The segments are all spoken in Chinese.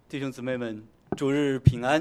弟兄姊妹们，主日平安！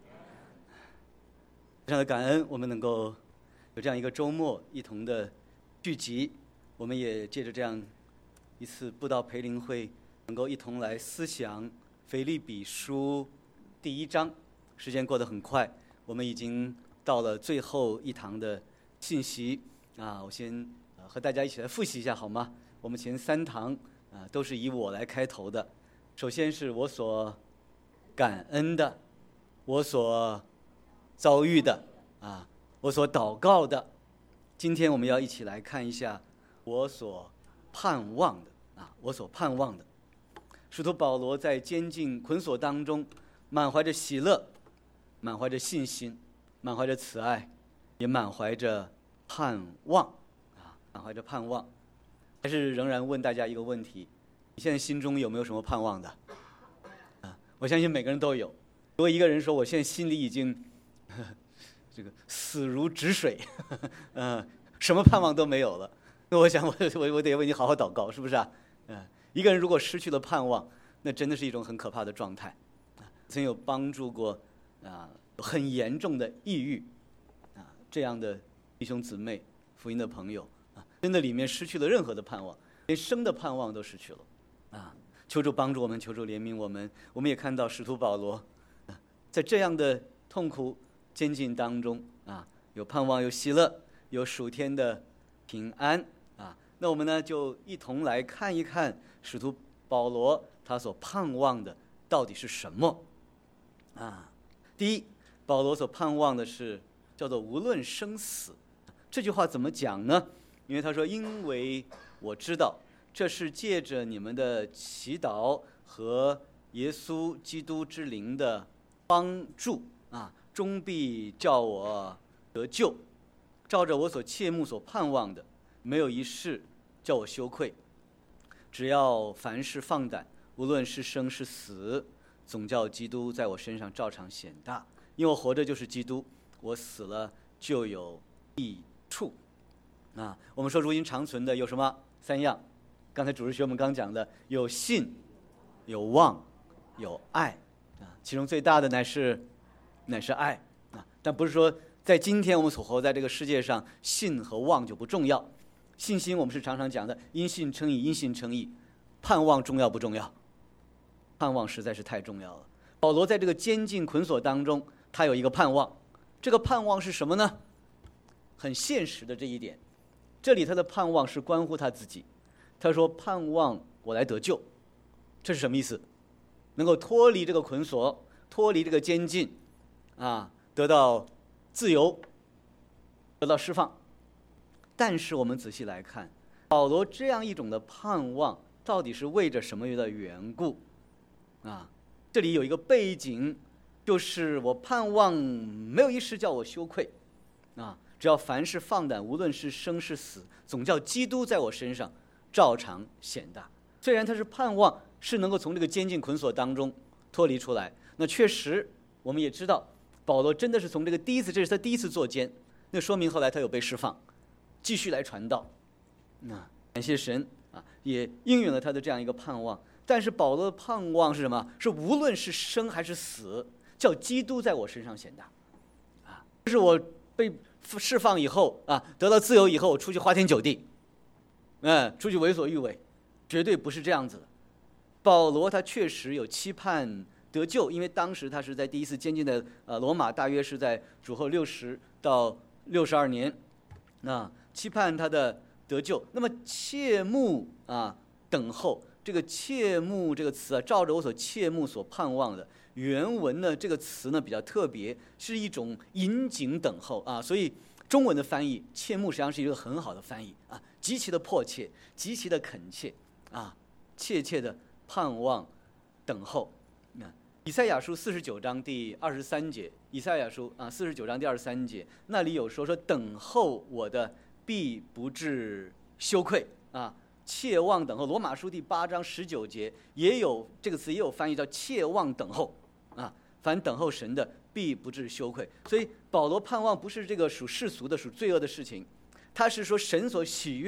非常的感恩，我们能够有这样一个周末一同的聚集。我们也借着这样一次布道培灵会，能够一同来思想腓立比书第1章。时间过得很快，我们已经到了最后一堂的信息我先和大家一起来复习一下好吗？我们前3堂都是以我来开头的。首先是我所感恩的，我所遭遇的我所祷告的。今天我们要一起来看一下我所盼望的我所盼望的。使徒保罗在监禁捆锁当中，满怀着喜乐，满怀着信心，满怀着慈爱，也满怀着盼望满怀着盼望。还是仍然问大家一个问题：你现在心中有没有什么盼望的？我相信每个人都有。如果一个人说我现在心里已经这个死如止水什么盼望都没有了，那我想我得为你好好祷告，是不是一个人如果失去了盼望，那真的是一种很可怕的状态。曾有帮助过很严重的抑郁这样的弟兄姊妹、福音的朋友真的里面失去了任何的盼望，连生的盼望都失去了求主帮助我们，求主怜悯我们。我们也看到使徒保罗在这样的痛苦监禁当中有盼望，有喜乐，有属天的平安那我们呢就一同来看一看使徒保罗他所盼望的到底是什么第一，保罗所盼望的是叫做无论生死。这句话怎么讲呢？因为他说，因为我知道这是借着你们的祈祷和耶稣基督之灵的帮助终必叫我得救，照着我所切慕所盼望的，没有一事叫我羞愧。只要凡事放胆，无论是生是死，总叫基督在我身上照常显大。因为我活着就是基督，我死了就有益处我们说如今长存的有什么？3样。刚才主日学我们刚讲的，有信，有望，有爱其中最大的乃是爱但不是说在今天我们所活在这个世界上，信和望就不重要。信心我们是常常讲的，因信称义，因信称义。盼望重要不重要？盼望实在是太重要了。保罗在这个监禁捆锁当中，他有一个盼望。这个盼望是什么呢？很现实的这一点，这里他的盼望是关乎他自己。他说盼望我来得救，这是什么意思？能够脱离这个捆锁，脱离这个监禁得到自由，得到释放。但是我们仔细来看，保罗这样一种的盼望到底是为着什么的缘故这里有一个背景，就是我盼望没有一事叫我羞愧只要凡事放胆，无论是生是死，总叫基督在我身上照常显大。虽然他是盼望是能够从这个监禁捆锁当中脱离出来，那确实我们也知道保罗真的是从这个这是他第一次坐监，那说明后来他有被释放，继续来传道感谢神也应允了他的这样一个盼望。但是保罗的盼望是什么？是无论是生还是死，叫基督在我身上显大就是我被释放以后得到自由以后，我出去花天酒地出去为所欲为，绝对不是这样子的。保罗他确实有期盼得救，因为当时他是在第一次监禁的罗马，大约是在主后60到62年期盼他的得救。那么切慕等候，这个切慕这个词照着我所切慕所盼望的，原文呢这个词呢比较特别，是一种引颈等候所以中文的翻译切慕实际上是一个很好的翻译极其的迫切，极其的恳切切切的盼望等候以赛亚书49章第23节，以赛亚书49章第23节，那里有说等候我的必不致羞愧切望等候。罗马书第8章19节也有这个词，也有翻译叫切望等候凡等候神的必不致羞愧。所以保罗盼望不是这个属世俗的、属罪恶的事情，他是说神所喜悦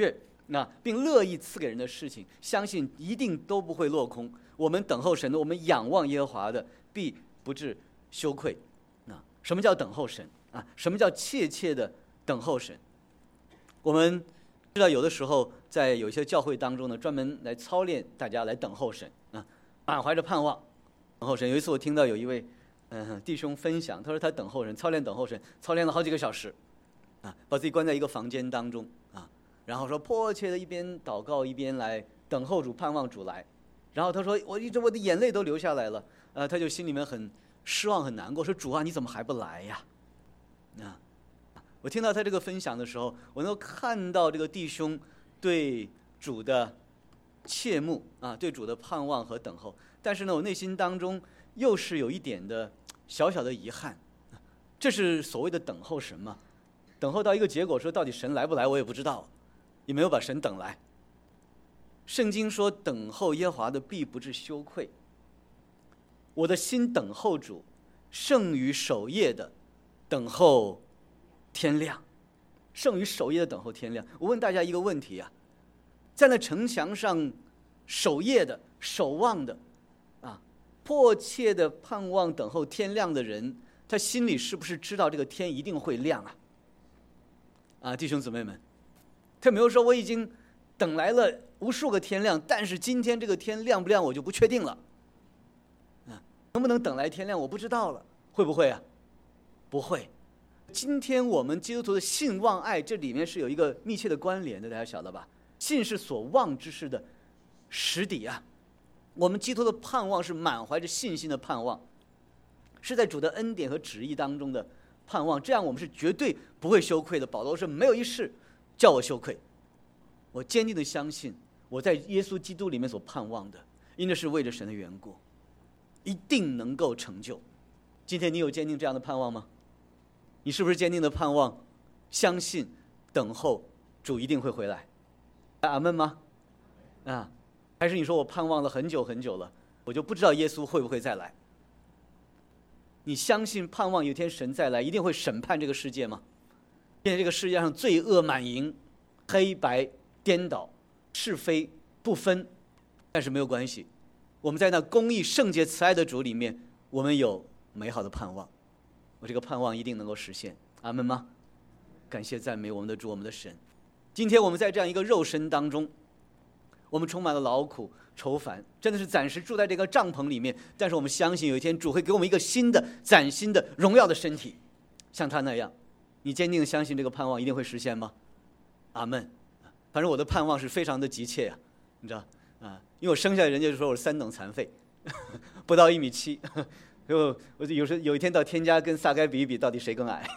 并乐意赐给人的事情，相信一定都不会落空。我们等候神的，我们仰望耶和华的，必不致羞愧。什么叫等候神什么叫切切的等候神？我们知道有的时候在有一些教会当中呢，专门来操练大家来等候神满怀着盼望等候神。有一次我听到有一位弟兄分享，他说他等候神，操练等候神，操练了好几个小时把自己关在一个房间当中然后说迫切的一边祷告一边来等候主，盼望主来。然后他说我的眼泪都流下来了他就心里面很失望很难过，说主啊，你怎么还不来呀我听到他这个分享的时候，我能够看到这个弟兄对主的切慕对主的盼望和等候。但是呢，我内心当中又是有一点的小小的遗憾。这是所谓的等候神吗？等候到一个结果，说到底神来不来我也不知道，也没有把神等来。圣经说等候耶和华的必不致羞愧。我的心等候主胜于守夜的等候天亮，胜于守夜的等候天亮。我问大家一个问题在那城墙上守夜的守望的迫切的盼望等候天亮的人，他心里是不是知道这个天一定会亮弟兄姊妹们，他没有说我已经等来了无数个天亮，但是今天这个天亮不亮我就不确定了能不能等来天亮我不知道了。会不会不会。今天我们基督徒的信望爱，这里面是有一个密切的关联的，大家晓得吧？信是所望之事的实底我们基督徒的盼望是满怀着信心的盼望，是在主的恩典和旨意当中的盼望，这样我们是绝对不会羞愧的。保罗说没有一事叫我羞愧，我坚定的相信我在耶稣基督里面所盼望的，因为是为了神的缘故，一定能够成就。今天你有坚定这样的盼望吗？你是不是坚定的盼望相信等候主一定会回来？阿们吗？还是你说我盼望了很久很久了，我就不知道耶稣会不会再来？你相信盼望有一天神再来一定会审判这个世界吗？因为这个世界上罪恶满盈，黑白颠倒，是非不分，但是没有关系，我们在那公义圣洁慈爱的主里面，我们有美好的盼望，我这个盼望一定能够实现。阿们吗？感谢赞美我们的主我们的神。今天我们在这样一个肉身当中，我们充满了劳苦愁烦，真的是暂时住在这个帐篷里面，但是我们相信有一天主会给我们一个新的崭新的荣耀的身体，像他那样。你坚定的相信这个盼望一定会实现吗？阿们。反正我的盼望是非常的急切你知道因为我生下来人家就说我是3等残废不到1.7米我有时候有一天到天家跟撒该比一比，到底谁更矮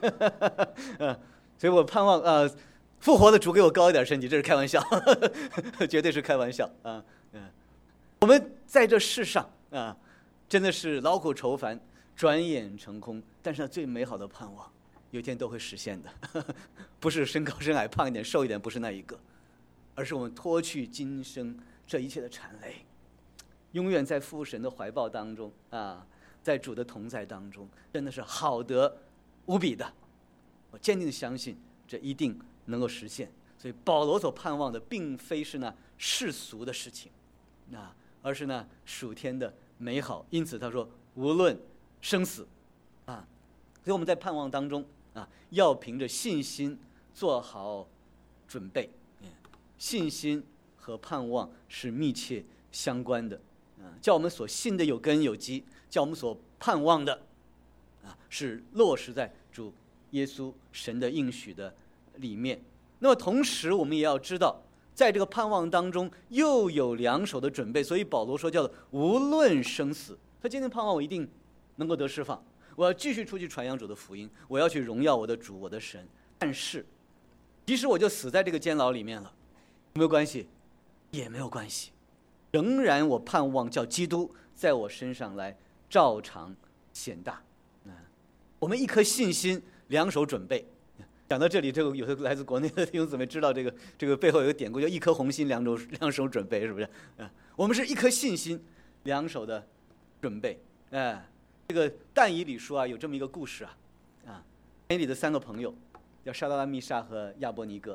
所以我盼望复活的主给我高一点身体，这是开玩笑绝对是开玩笑我们在这世上真的是劳苦愁烦，转眼成空，但是最美好的盼望有一天都会实现的不是身高身矮胖一点瘦一点，不是那一个，而是我们脱去今生这一切的缠累，永远在父神的怀抱当中在主的同在当中，真的是好得无比的。我坚定相信这一定能够实现。所以保罗所盼望的并非是那世俗的事情而是那属天的美好。因此他说无论生死所以我们在盼望当中要凭着信心做好准备。信心和盼望是密切相关的叫我们所信的有根有基，叫我们所盼望的是落实在主耶稣神的应许的里面。那么同时我们也要知道，在这个盼望当中又有两手的准备，所以保罗说叫做无论生死，他今天盼望我一定能够得释放，我要继续出去传扬主的福音，我要去荣耀我的主我的神。但是即使我就死在这个监牢里面了，有没有关系？也没有关系，仍然我盼望叫基督在我身上来照常显大。我们一颗信心，两手准备。讲到这里，这个有的来自国内的弟兄姊妹知道这个背后有个典故，叫一颗红心，两手准备，是不是？我们是一颗信心，两手的准备。这个但以理书有这么一个故事但以理的3个朋友叫沙拉拉、密沙和亚伯尼哥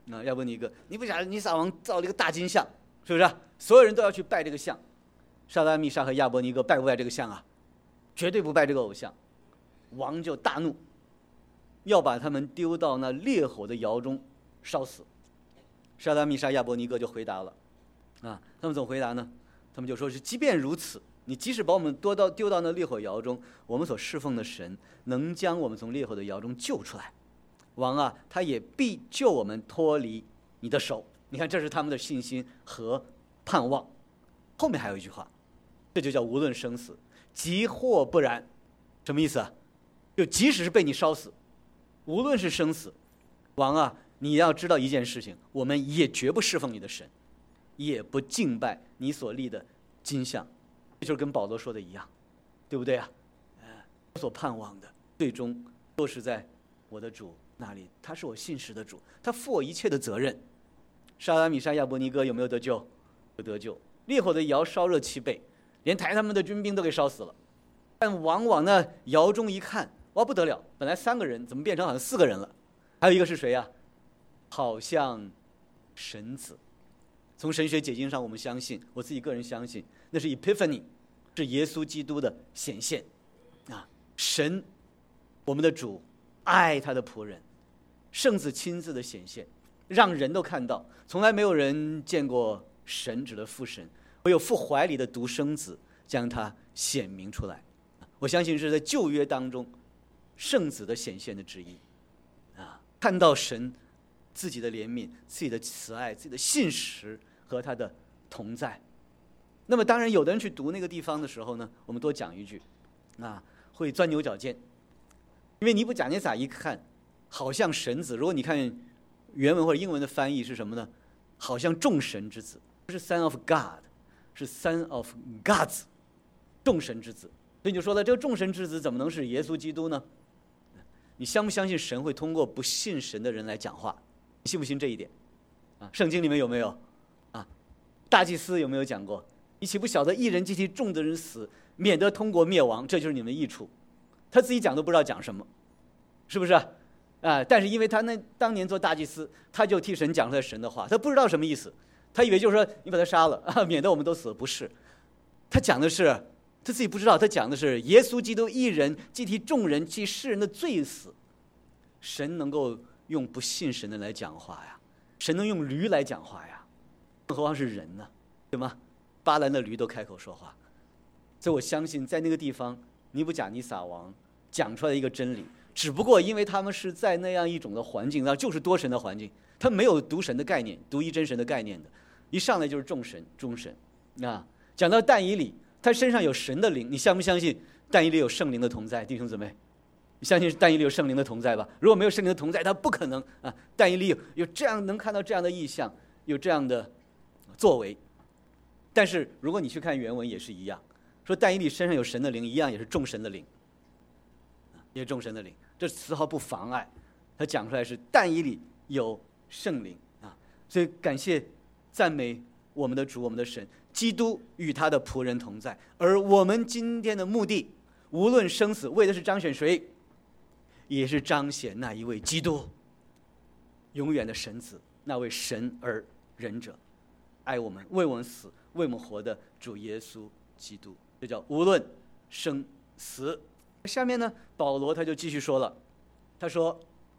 亚伯尼哥，尼布甲尼撒王造了一个大金像，是不是？所有人都要去拜这个像。沙达密沙和亚伯尼哥拜不拜这个像啊？绝对不拜这个偶像。王就大怒，要把他们丢到那烈火的窑中烧死。沙达密沙亚伯尼哥就回答了，他们怎么回答呢？他们就说是，即便如此，你即使把我们丢到那烈火窑中，我们所侍奉的神能将我们从烈火的窑中救出来。王啊，他也必救我们脱离你的手。你看，这是他们的信心和盼望。后面还有一句话，这就叫无论生死，即或不然。什么意思啊？就即使是被你烧死，无论是生死，王啊，你要知道一件事情，我们也绝不侍奉你的神，也不敬拜你所立的金像。这就是跟保罗说的一样，对不对啊？我所盼望的最终都是在我的主那里，他是我信实的主，他负我一切的责任。沙拉米沙亚伯尼哥有没有得救？有得救。烈火的窑烧热7倍，连抬他们的军兵都给烧死了。但往往那窑中一看，哇，不得了，本来3个人怎么变成好像4个人了？还有一个是谁呀？好像神子。从神学解经上，我们相信，我自己个人相信，那是 Epiphany， 是耶稣基督的显现。神，我们的主爱他的仆人，圣子亲自的显现，让人都看到，从来没有人见过神，指的父神，唯有父怀里的独生子将他显明出来。我相信是在旧约当中圣子的显现的之一。看到神自己的怜悯、自己的慈爱、自己的信实和他的同在。那么当然有的人去读那个地方的时候呢，我们多讲一句，会钻牛角尖。因为尼布甲尼撒一看好像神子，如果你看原文或者英文的翻译是什么呢？好像众神之子，不是 Son of God， 是 Son of Gods， 众神之子。所以你就说了，这个众神之子怎么能是耶稣基督呢？你相不相信神会通过不信神的人来讲话？你信不信这一点？圣经里面有没有？大祭司有没有讲过？你岂不晓得一人既替众的人死，免得通国灭亡？这就是你们的益处。他自己讲都不知道讲什么，是不是？但是因为他当年做大祭司，他就替神讲出来神的话，他不知道什么意思，他以为就是说你把他杀了免得我们都死。不是，他讲的是他自己不知道，他讲的是耶稣基督一人既替众人替世人的罪死。神能够用不信神的来讲话呀，神能用驴来讲话呀，更何况是人呢？对吗？巴兰的驴都开口说话。所以我相信在那个地方，尼布甲尼撒王讲出来的一个真理，只不过因为他们是在那样一种的环境，那就是多神的环境，他没有独神的概念、独一真神的概念的，一上来就是众神、中神。讲到但以理，他身上有神的灵，你相不相信但以理有圣灵的同在？弟兄姊妹，你相信但以理有圣灵的同在吧？如果没有圣灵的同在，他不可能但以理有这样能看到这样的异象，有这样的作为。但是如果你去看原文也是一样，说但以理身上有神的灵，一样也是众神的灵，也是众神的灵。这丝毫不妨碍他讲出来是但以理有圣灵所以感谢赞美我们的主，我们的神，基督与他的仆人同在。而我们今天的目的，无论生死，为的是彰显谁？也是彰显那一位基督，永远的神子，那位神而人者，爱我们、为我们死、为我们活的主耶稣基督。这叫无论生死。下面呢，保罗他就继续说了，他说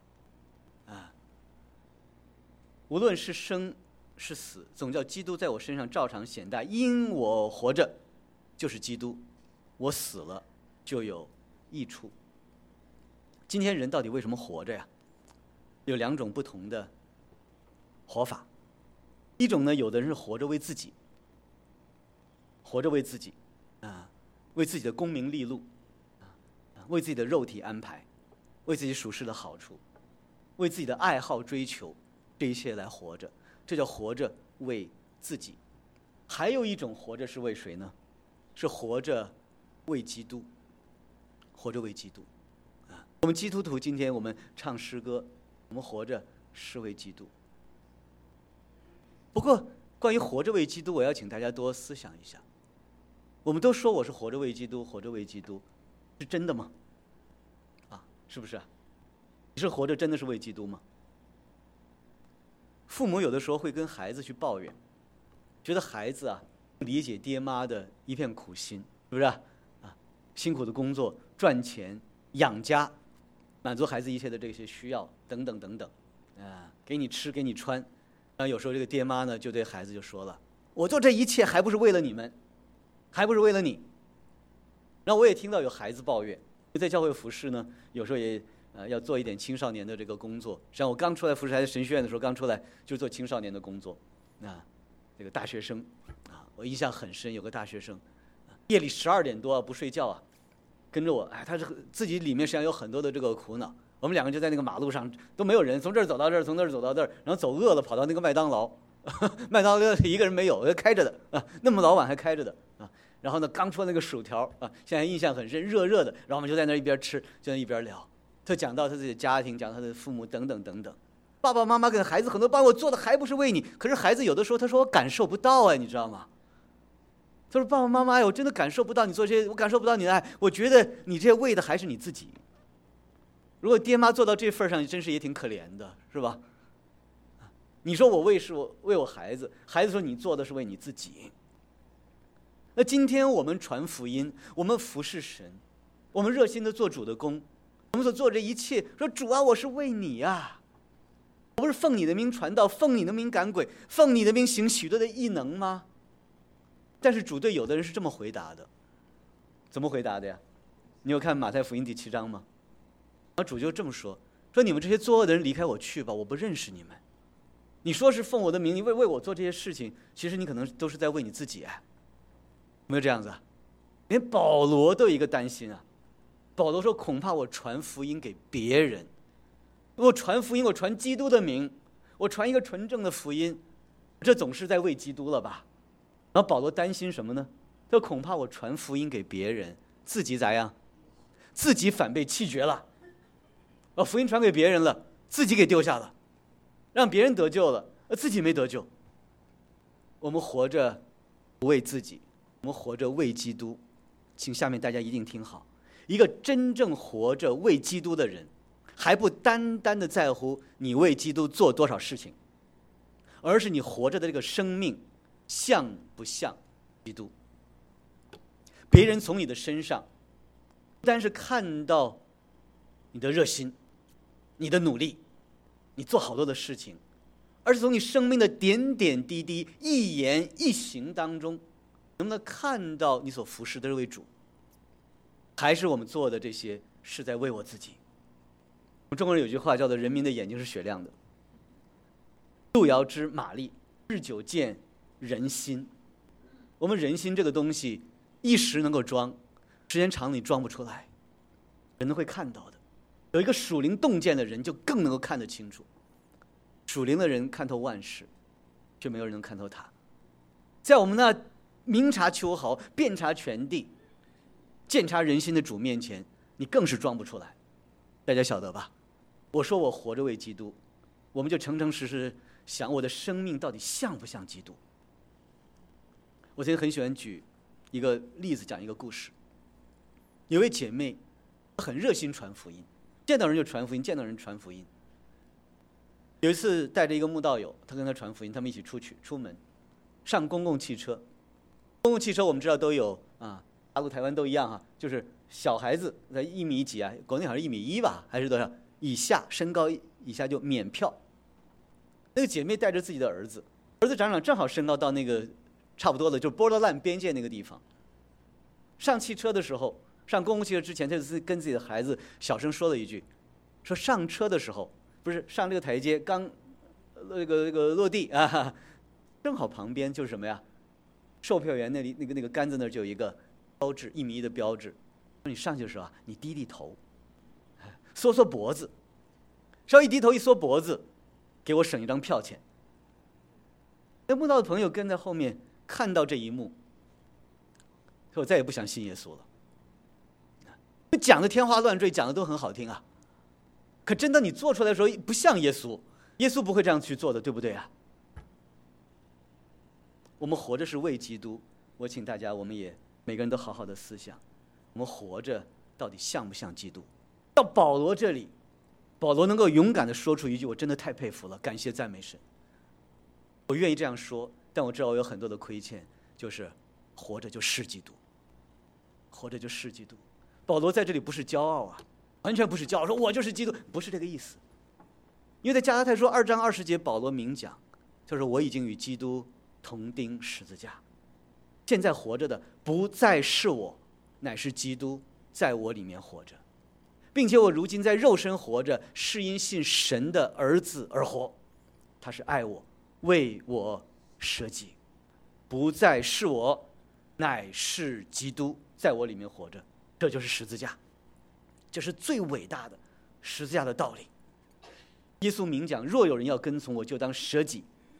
无论是生是死，总叫基督在我身上照常显大。因我活着就是基督，我死了就有益处。今天人到底为什么活着呀？有2种不同的活法。一种呢，有的人是活着为自己，活着为自己为自己的功名利禄为自己的肉体安排，为自己属世的好处，为自己的爱好追求，这一切来活着，这叫活着为自己。还有一种活着是为谁呢？是活着为基督，活着为基督我们基督徒今天我们唱诗歌，我们活着是为基督。不过关于活着为基督，我要请大家多思想一下。我们都说我是活着为基督，活着为基督，是真的吗？是不是你是活着真的是为基督吗？ 父母有的时候会跟孩子去抱怨，觉得孩子啊不理解爹妈的一片苦心，是不是啊？辛苦的工作赚钱养家，满足孩子一切的这些需要等等等等，给你吃给你穿。有时候这个爹妈呢就对孩子就说了，我做这一切还不是为了你们，还不是为了你。然后我也听到有孩子抱怨，在教会服侍呢，有时候也要做一点青少年的这个工作。像我刚出来服侍还在神学院的时候，刚出来就做青少年的工作。这个大学生我印象很深，有个大学生夜里12点多不睡觉跟着我，他是自己里面实际上有很多的这个苦恼。我们两个就在那个马路上都没有人，从这儿走到这儿，从那儿走到这儿，然后走饿了跑到那个麦当劳，麦当劳一个人没有，开着的那么老晚还开着的然后呢，刚出那个薯条现在印象很深，热热的。然后我们就在那一边吃，就在一边聊。他讲到他自己的家庭，讲到他的父母等等等等。爸爸妈妈跟孩子很多，爸，我做的还不是为你。可是孩子有的时候他说我感受不到你知道吗？他说爸爸妈妈我真的感受不到你做这些，我感受不到你的爱，我觉得你这些为的还是你自己。如果爹妈做到这份上，真是也挺可怜的，是吧？你说我为我孩子，孩子说你做的是为你自己。那今天我们传福音，我们服侍神，我们热心的做主的工，我们所做这一切，说主啊，我是为你我不是奉你的名传道，奉你的名赶鬼，奉你的名行许多的异能吗？但是主对有的人是这么回答的，怎么回答的呀？你有看马太福音第7章吗？主就这么说你们这些作恶的人离开我去吧，我不认识你们。你说是奉我的名，你为我做这些事情，其实你可能都是在为你自己有没有这样子连保罗都有一个担心保罗说恐怕我传福音给别人，我传福音，我传基督的名，我传一个纯正的福音，这总是在为基督了吧。然后保罗担心什么呢？他说恐怕我传福音给别人，自己咋样？自己反被弃绝了，福音传给别人了，自己给丢下了，让别人得救了，自己没得救。我们活着不为自己，我们活着为基督。请下面大家一定听好，一个真正活着为基督的人，还不单单的在乎你为基督做多少事情，而是你活着的这个生命像不像基督。别人从你的身上不单是看到你的热心，你的努力，你做好多的事情，而是从你生命的点点滴滴，一言一行当中，能不能看到你所服侍的这位主？还是我们做的这些是在为我自己？我们中国人有句话叫做人民的眼睛是雪亮的，路遥知马力，日久见人心。我们人心这个东西一时能够装，时间长了你装不出来，人都会看到的。有一个属灵洞见的人就更能够看得清楚。属灵的人看透万事，却没有人能看透他。在我们那明察秋毫，遍察全地，鉴察人心的主面前，你更是装不出来。大家晓得吧？我说我活着为基督，我们就诚诚实实想我的生命到底像不像基督。我曾经很喜欢举一个例子，讲一个故事。有位姐妹很热心传福音，见到人就传福音，见到人传福音。有一次带着一个慕道友，他跟他传福音，他们一起出门上公共汽车。公共汽车我们知道都有大陆台湾都一样就是小孩子在1米几国内好像1.1米吧，还是多少以下，身高以下就免票。那个姐妹带着自己的儿子长正好身高到那个差不多了，就 borderline 边界那个地方。上汽车的时候，上公共汽车之前，他就跟自己的孩子小声说了一句，说上车的时候，不是上这个台阶刚那个落地正好旁边就是什么呀？售票员那里那个杆子那儿就有一个标志，1.1米的标志。说你上去的时候你低低头，缩缩脖子，稍微一低头一缩脖子，给我省一张票钱。那慕道的朋友跟在后面看到这一幕，说我再也不想信耶稣了。讲的天花乱坠，讲的都很好听可真的你做出来的时候不像耶稣，耶稣不会这样去做的，对不对我们活着是为基督，我请大家，我们也每个人都好好的思想，我们活着到底像不像基督？到保罗这里，保罗能够勇敢的说出一句，我真的太佩服了，感谢赞美神。 我愿意这样说，但我知道我有很多的亏欠，就是活着就是基督，活着就是基督。保罗在这里不是骄傲啊，完全不是骄傲，说我就是基督，不是这个意思。因为在加拉太书2章20节，保罗明讲，就是我已经与基督同钉十字架，现在活着的不再是我，乃是基督在我里面活着，并且我如今在肉身活着，是因信神的儿子而活，他是爱我，为我舍己，不再是我，乃是基督在我里面活着。这就是十字架，这是最伟大的十字架的道理。耶稣明讲，若有人要跟从我，就当舍己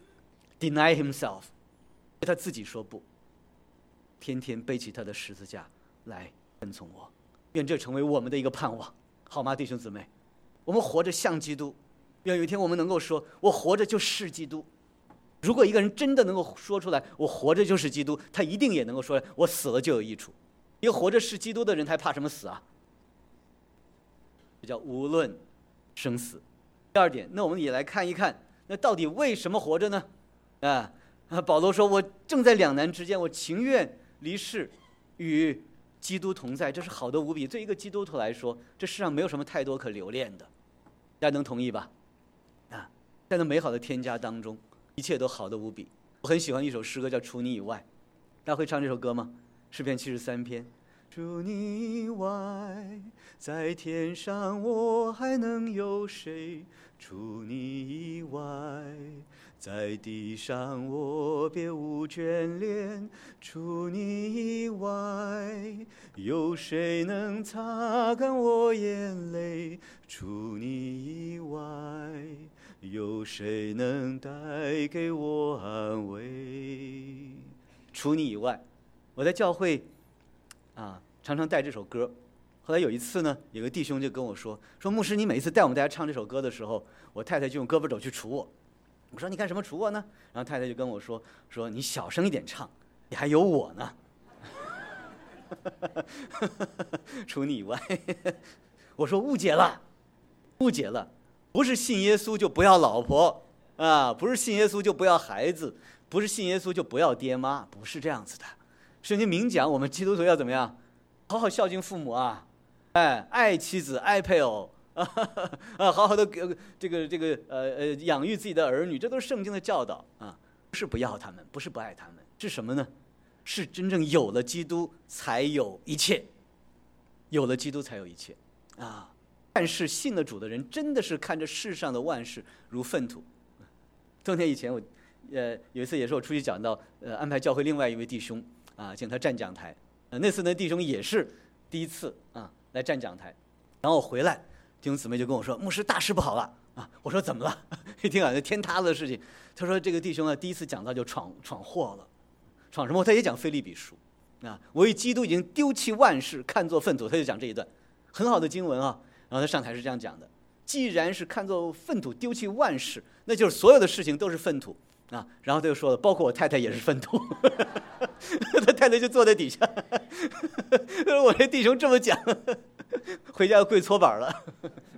deny himself， 他自己说不，天天背起他的十字架来跟从我。愿这成为我们的一个盼望，好吗，弟兄姊妹？我们活着像基督，愿有一天我们能够说，我活着就是基督。如果一个人真的能够说出来，我活着就是基督，他一定也能够说，我死了就有益处。一个活着是基督的人，他怕什么死啊？这叫无论生死。第二点，那我们也来看一看，那到底为什么活着呢？保罗说，我正在两难之间，我情愿离世与基督同在，这是好的无比。对一个基督徒来说，这世上没有什么太多可留恋的，大家能同意吧？在那美好的天家当中，一切都好的无比。我很喜欢一首诗歌，叫《除你以外》，大家会唱这首歌吗？诗篇73篇。除你以外，在天上我还能有谁？除你以外，在地上我别无眷恋。除你以外，有谁能擦干我眼泪？除你以外，有谁能带给我安慰？除你以外，我在教会常常带这首歌。后来有一次呢，有个弟兄就跟我说牧师，你每一次带我们大家唱这首歌的时候，我太太就用胳膊肘去杵我。我说你干什么杵我呢？然后太太就跟我说你小声一点唱，你还有我呢。除你以外，我说误解了，不是信耶稣就不要老婆不是信耶稣就不要孩子，不是信耶稣就不要爹妈，不是这样子的。圣经明讲，我们基督徒要怎么样？好好孝敬父母爱妻子，爱配偶好好的养育自己的儿女，这都是圣经的教导不是不要他们，不是不爱他们，是什么呢？是真正有了基督才有一切，有了基督才有一切但是信了主的人，真的是看着世上的万事如粪土。多年以前，我有一次也是我出去讲到，安排教会另外一位弟兄请他站讲台。那次弟兄也是第一次来站讲台，然后我回来，弟兄姊妹就跟我说，牧师大事不好了我说怎么了？一听那天塌了的事情。他说这个弟兄第一次讲到就闯祸了。闯什么？他也讲腓立比书我与基督已经丢弃万事，看作粪土。他就讲这一段很好的经文然后他上台是这样讲的，既然是看作粪土丢弃万事，那就是所有的事情都是粪土然后他就说了，包括我太太也是粪土。他太太就坐在底下。我这弟兄这么讲，回家要跪搓板了。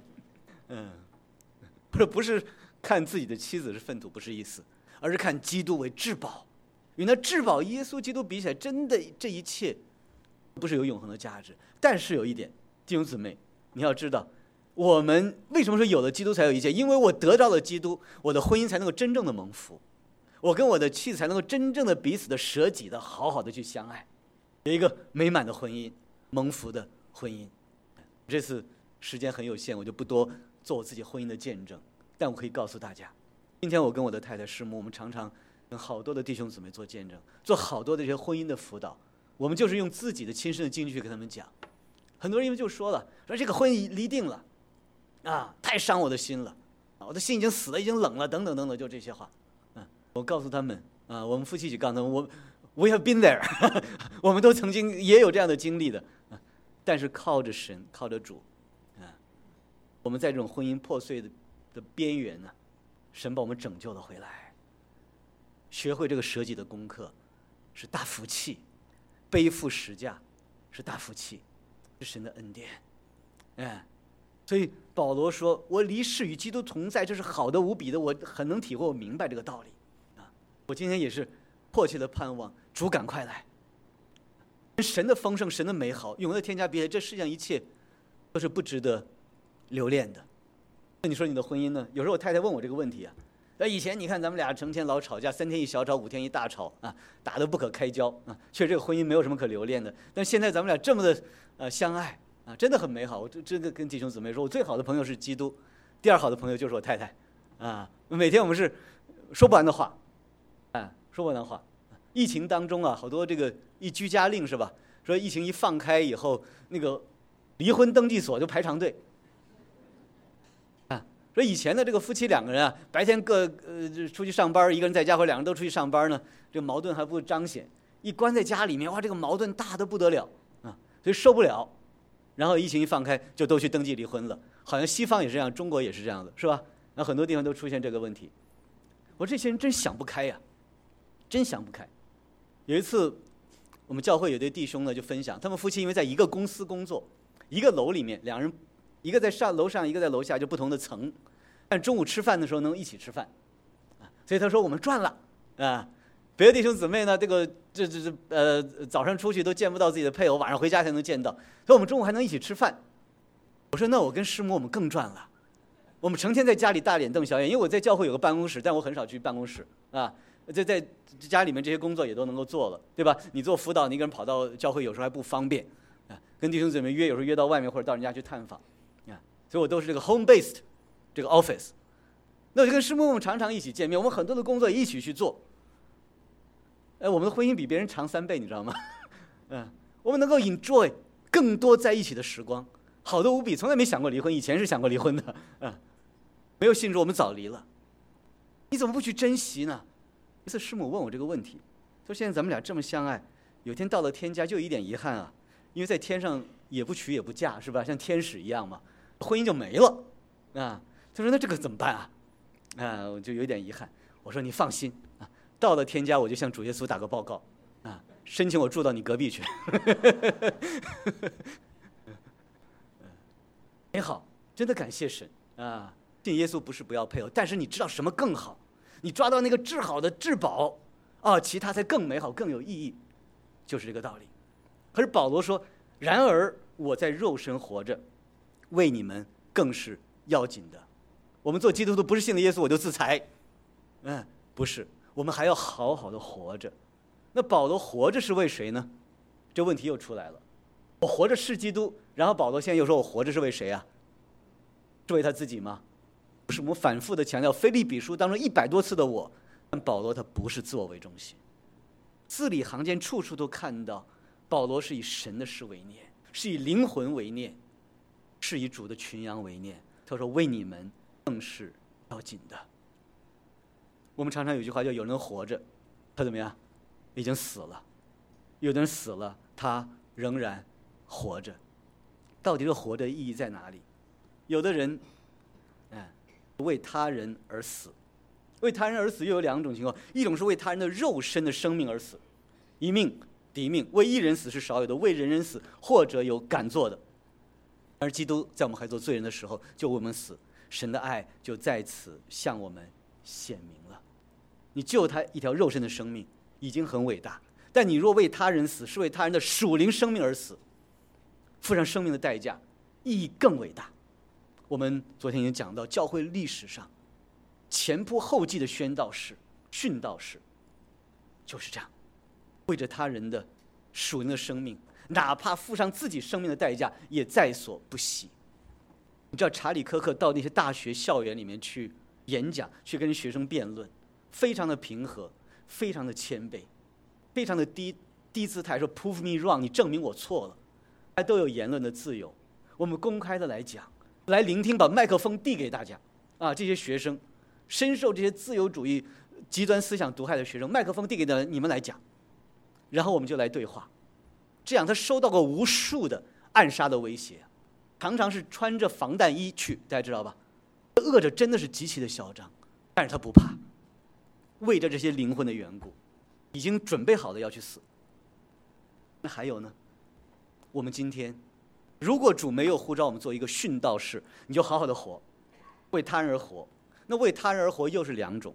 不是看自己的妻子是粪土，不是意思，而是看基督为至宝。与那至宝耶稣基督比起来，真的这一切不是有永恒的价值。但是有一点，弟兄姊妹，你要知道，我们为什么说有了基督才有一切？因为我得到了基督，我的婚姻才能够真正的蒙福，我跟我的妻子才能够真正的彼此的舍己的好好的去相爱，有一个美满的婚姻，蒙福的婚姻。这次时间很有限，我就不多做我自己婚姻的见证，但我可以告诉大家，今天我跟我的太太师母，我们常常跟好多的弟兄姊妹做见证，做好多的这些婚姻的辅导。我们就是用自己的亲身的经历去跟他们讲。很多人因为就说了，说这个婚姻离定了太伤我的心了我的心已经死了，已经冷了，等等等等，就这些话我告诉他们我们夫妻一起告诉他们，we have been there 我们都曾经也有这样的经历的但是靠着神，靠着主我们在这种婚姻破碎的边缘神把我们拯救了回来。学会这个舍己的功课是大福气，背负十架是大福气，是神的恩典所以保罗说，我离世与基督同在，这是好的无比的。我很能体会，我明白这个道理我今天也是迫切的盼望主赶快来。神的丰盛，神的美好，永远的添加别人，这世上一切都是不值得留恋的。那你说你的婚姻呢？有时候我太太问我这个问题啊。以前你看咱们俩成天老吵架，3天一小吵，5天一大吵啊，打得不可开交啊，确实这个婚姻没有什么可留恋的。但现在咱们俩这么的相爱啊，真的很美好。我这个跟弟兄姊妹说，我最好的朋友是基督，第二好的朋友就是我太太啊。每天我们是说不完的话，说不完的话。疫情当中啊，好多这个一居家令是吧？说疫情一放开以后，那个离婚登记所就排长队。说以前的这个夫妻2个人啊，白天各出去上班，一个人在家或者2人都出去上班呢，这个矛盾还不彰显。一关在家里面，哇，这个矛盾大得不得了啊，所以受不了。然后疫情一放开，就都去登记离婚了。好像西方也是这样，中国也是这样的，是吧？那很多地方都出现这个问题。我这些人真想不开呀，真想不开。有一次，我们教会有对弟兄呢就分享，他们夫妻因为在一个公司工作，一个楼里面，2人一个在楼上，一个在楼下，就不同的层。但中午吃饭的时候能一起吃饭，所以他说我们赚了啊。别的弟兄姊妹呢，早上出去都见不到自己的配偶，晚上回家才能见到，所以我们中午还能一起吃饭。我说那我跟师母我们更赚了，我们成天在家里大脸瞪小眼，因为我在教会有个办公室，但我很少去办公室啊。在家里面这些工作也都能够做了，对吧？你做辅导，你一个人跑到教会有时候还不方便啊。跟弟兄姊妹约，有时候约到外面或者到人家去探访啊，所以我都是这个 home based。这个 office， 那我就跟师母我们常常一起见面，我们很多的工作也一起去做。我们的婚姻比别人长3倍，你知道吗？我们能够 enjoy 更多在一起的时光，好的无比，从来没想过离婚，以前是想过离婚的，没有信主我们早离了。你怎么不去珍惜呢？一次师母问我这个问题，说现在咱们俩这么相爱，有天到了天家就有一点遗憾啊，因为在天上也不娶也不嫁，是吧？像天使一样嘛，婚姻就没了啊。他说那这个怎么办啊？我就有点遗憾。我说你放心啊，到了天家我就向主耶稣打个报告啊，申请我住到你隔壁去。美好，真的感谢神啊！信耶稣不是不要配偶，但是你知道什么更好？你抓到那个至好的至宝啊，其他才更美好更有意义，就是这个道理。可是保罗说，然而我在肉身活着，为你们更是要紧的。我们做基督徒不是信了耶稣我就自裁，不是，我们还要好好的活着。那保罗活着是为谁呢？这问题又出来了。我活着是基督，然后保罗现在又说我活着是为谁啊？是为他自己吗？不是，我们反复的强调腓立比书当中100多次的我，但保罗他不是自我为中心，字里行间处处都看到保罗是以神的事为念，是以灵魂为念，是以主的群羊为念。他说为你们更是要紧的。我们常常有句话叫有人活着他怎么样已经死了，有的人死了他仍然活着。到底这活着意义在哪里？有的人为他人而死，为他人而死又有2种情况，一种是为他人的肉身的生命而死，一命抵命，为一人死是少有的，为人人死或者有敢做的。而基督在我们还做罪人的时候就为我们死，神的爱就在此向我们显明了。你救他一条肉身的生命已经很伟大，但你若为他人死，是为他人的属灵生命而死，付上生命的代价，意义更伟大。我们昨天已经讲到，教会历史上前仆后继的殉道士就是这样，为着他人的属灵的生命，哪怕付上自己生命的代价也在所不惜。你知道查理科克到那些大学校园里面去演讲，去跟学生辩论，非常的平和，非常的谦卑，非常的低姿态，说 prove me wrong， 你证明我错了。还都有言论的自由，我们公开的来讲，来聆听，把麦克风递给大家啊！这些学生深受这些自由主义极端思想毒害的学生，麦克风递给你们来讲，然后我们就来对话。这样他收到过无数的暗杀的威胁，常常是穿着防弹衣去，大家知道吧？饿着真的是极其的嚣张，但是他不怕，为着这些灵魂的缘故，已经准备好了要去死。那还有呢？我们今天如果主没有呼召我们做一个殉道士，你就好好的活，为他人而活。那为他人而活又是2种，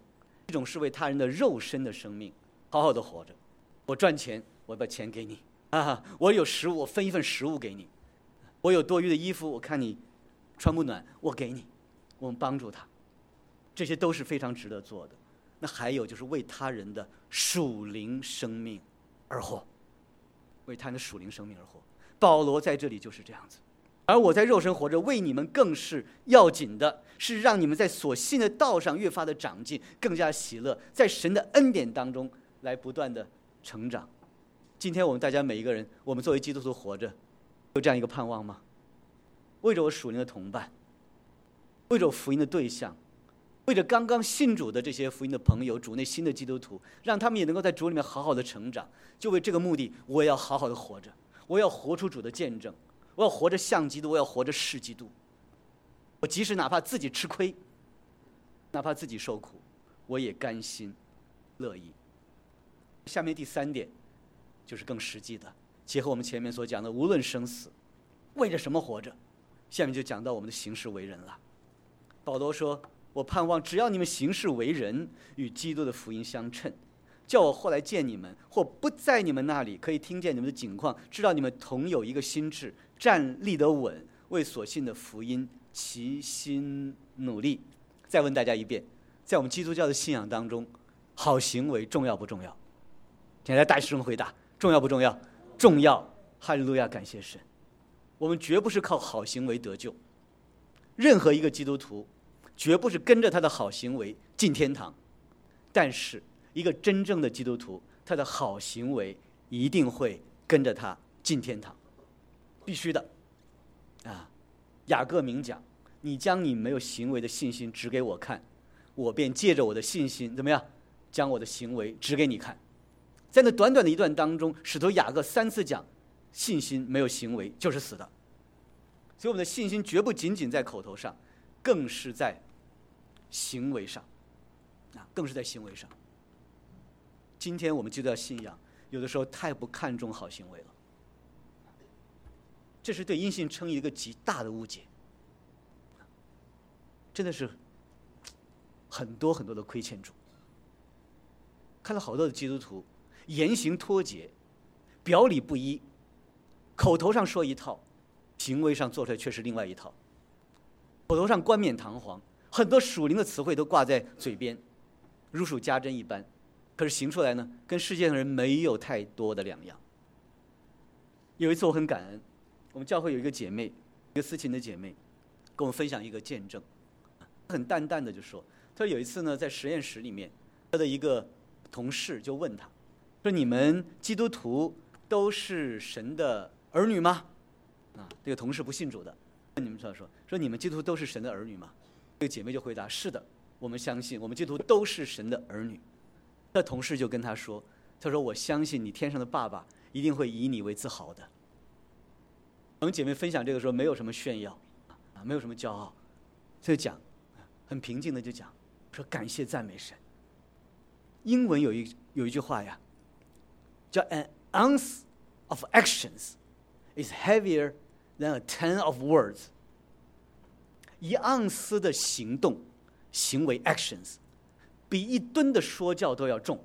一种是为他人的肉身的生命好好的活着。我赚钱，我把钱给你啊；我有食物，我分一份食物给你；我有多余的衣服，我看你穿不暖，我给你。我们帮助他，这些都是非常值得做的。那还有就是为他人的属灵生命而活，为他人的属灵生命而活。保罗在这里就是这样子。而我在肉身活着，为你们更是要紧的，是让你们在所信的道上越发的长进，更加喜乐，在神的恩典当中来不断的成长。今天我们大家每一个人，我们作为基督徒活着，有这样一个盼望吗？为着我属灵的同伴，为着我福音的对象，为着刚刚信主的这些福音的朋友，主内新的基督徒，让他们也能够在主里面好好的成长。就为这个目的，我也要好好的活着，我要活出主的见证，我要活着像基督，我要活着是基督。我即使哪怕自己吃亏，哪怕自己受苦，我也甘心乐意。下面第3点就是更实际的，结合我们前面所讲的无论生死，为着什么活着，下面就讲到我们的行事为人了。保罗说，我盼望只要你们行事为人与基督的福音相称，叫我后来见你们或不在你们那里，可以听见你们的景况，知道你们同有一个心志，站立得稳，为所信的福音齐心努力。再问大家一遍，在我们基督教的信仰当中，好行为重要不重要？现在大声回答，重要不重要？重要。哈利路亚，感谢神。我们绝不是靠好行为得救，任何一个基督徒绝不是跟着他的好行为进天堂，但是一个真正的基督徒，他的好行为一定会跟着他进天堂，必须的啊。雅各明讲，你将你没有行为的信心指给我看，我便借着我的信心怎么样，将我的行为指给你看。在那短短的一段当中，使徒雅各3次讲，信心没有行为就是死的。所以我们的信心绝不仅仅在口头上，更是在行为上，更是在行为上。今天我们基督教信仰有的时候太不看重好行为了，这是对因信称义一个极大的误解，真的是很多很多的亏欠主。看到好多的基督徒言行脱节，表里不一，口头上说一套，行为上做出来却是另外一套。口头上冠冕堂皇，很多属灵的词汇都挂在嘴边，如数家珍一般，可是行出来呢，跟世界上人没有太多的两样。有一次我很感恩，我们教会有一个姐妹，一个思琴的姐妹，跟我们分享一个见证，很淡淡的就说，她说有一次呢，在实验室里面，她的一个同事就问她，说你们基督徒都是神的儿女吗？这个同事不信主的，问你们说你们基督徒都是神的儿女吗？这个姐妹就回答，是的，我们相信，我们基督徒都是神的儿女。那同事就跟她说，他说我相信你天上的爸爸一定会以你为自豪的。我们姐妹分享这个时候没有什么炫耀，没有什么骄傲，就讲很平静的就讲，说感谢赞美神。英文有一句话呀，叫 An ounce of actions is heavier than a ton of words。 1盎司的行动行为 actions 比1吨的说教都要重。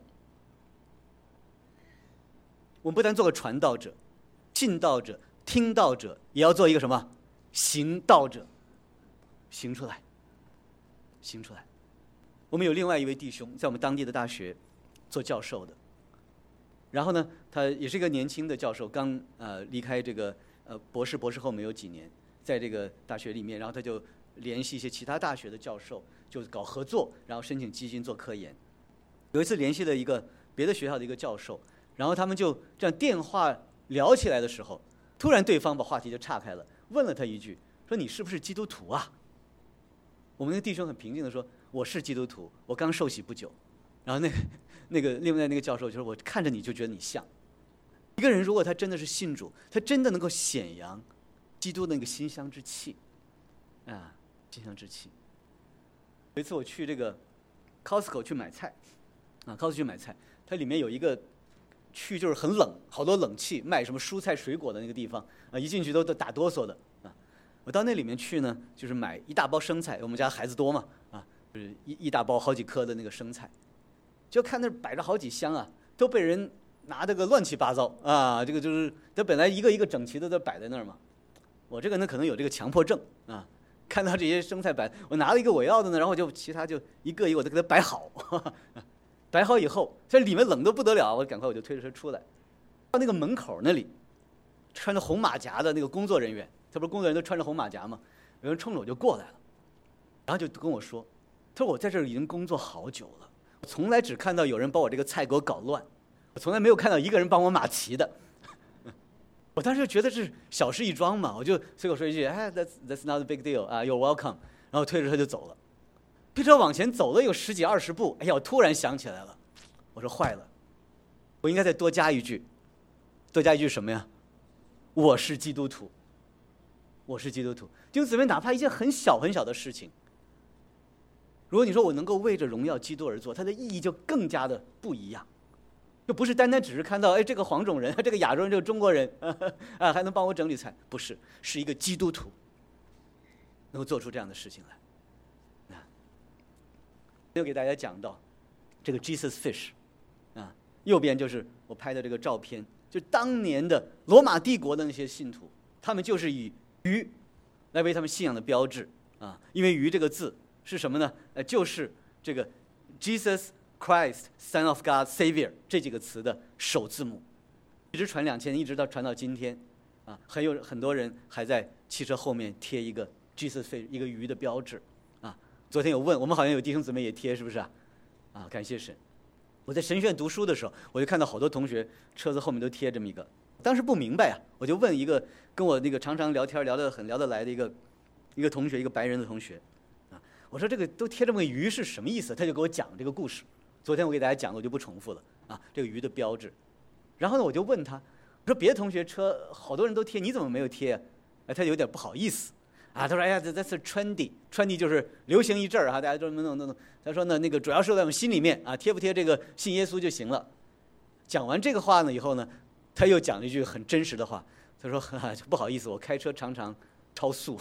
我们不但做个传道者、信道者、听道者，也要做一个什么？行道者，行出来，行出来。我们有另外一位弟兄，在我们当地的大学做教授的，然后呢，他也是一个年轻的教授，刚离开这个博士后没有几年，在这个大学里面，然后他就联系一些其他大学的教授，就搞合作，然后申请基金做科研。有一次联系了一个别的学校的一个教授，然后他们就这样电话聊起来的时候，突然对方把话题就岔开了，问了他一句，说你是不是基督徒啊？我们那个弟兄很平静地说，我是基督徒，我刚受洗不久。然后另外那个教授就说，我看着你就觉得你像。一个人如果他真的是信主，他真的能够显扬基督的那个馨香之气啊，馨香之气。有一次我去这个 Costco 去买菜，Costco 去买菜，它里面有一个区就是很冷，好多冷气，卖什么蔬菜水果的那个地方啊，一进去都打哆嗦的啊。我到那里面去呢，就是买一大包生菜，我们家孩子多嘛啊，就是一大包好几颗的那个生菜， 就看那摆着好几箱啊，都被人拿得个乱七八糟啊。这个就是它本来一个一个整齐的都摆在那儿嘛。我这个呢可能有这个强迫症啊，看到这些生菜摆，我拿了一个我要的呢，然后就其他就一个一个我都给它摆好，摆好以后，这里面冷得不得了，我赶快我就推着车出来，到那个门口那里，穿着红马甲的那个工作人员，他不是工作人员都穿着红马甲吗？有人冲着我就过来了，然后就跟我说，他说我在这儿已经工作好久了，我从来只看到有人把我这个菜给我搞乱，我从来没有看到一个人帮我码齐的。我当时就觉得是小事一桩嘛，我就随口说一句，哎 ，that's not a big deal 啊，you're welcome， 然后推着车就走了。推车往前走了有10几20步，哎呀，我突然想起来了，我说坏了，我应该再多加一句什么呀？我是基督徒，我是基督徒。弟兄姊妹，哪怕一件很小很小的事情，如果你说我能够为着荣耀基督而做，它的意义就更加的不一样。就不是单单只是看到，哎，这个黄种人，这个亚洲人，这个中国人，啊，还能帮我整理菜，不是，是一个基督徒能够做出这样的事情来。又给大家讲到这个 Jesus Fish， 啊，右边就是我拍的这个照片，就当年的罗马帝国的那些信徒，他们就是以鱼来为他们信仰的标志啊，因为鱼这个字是什么呢？就是这个 Jesus。Christ, Son of God, Savior 这几个词的首字母，一直传2000年，一直传到今天，啊，很多人还在汽车后面贴一个 Jesus Fish 一个鱼的标志，啊，昨天有问我们好像有弟兄姊妹也贴，是不是啊？啊，感谢神！我在神学院读书的时候，我就看到好多同学车子后面都贴这么一个，当时不明白啊，我就问一个跟我那个常常聊天聊得来的一个同学，一个白人的同学，啊，我说这个都贴这么个鱼是什么意思？他就给我讲这个故事。昨天我给大家讲了，我就不重复了啊。这个鱼的标志，然后呢，我就问他，我说别的同学车好多人都贴，你怎么没有贴啊？哎，他有点不好意思啊。他说：“哎呀，that's trendy 就是流行一阵儿啊，大家都弄。”他说呢，那个主要是在我们心里面啊，贴不贴这个信耶稣就行了。讲完这个话呢以后呢，他又讲了一句很真实的话，他说：“不好意思，我开车常常超速。”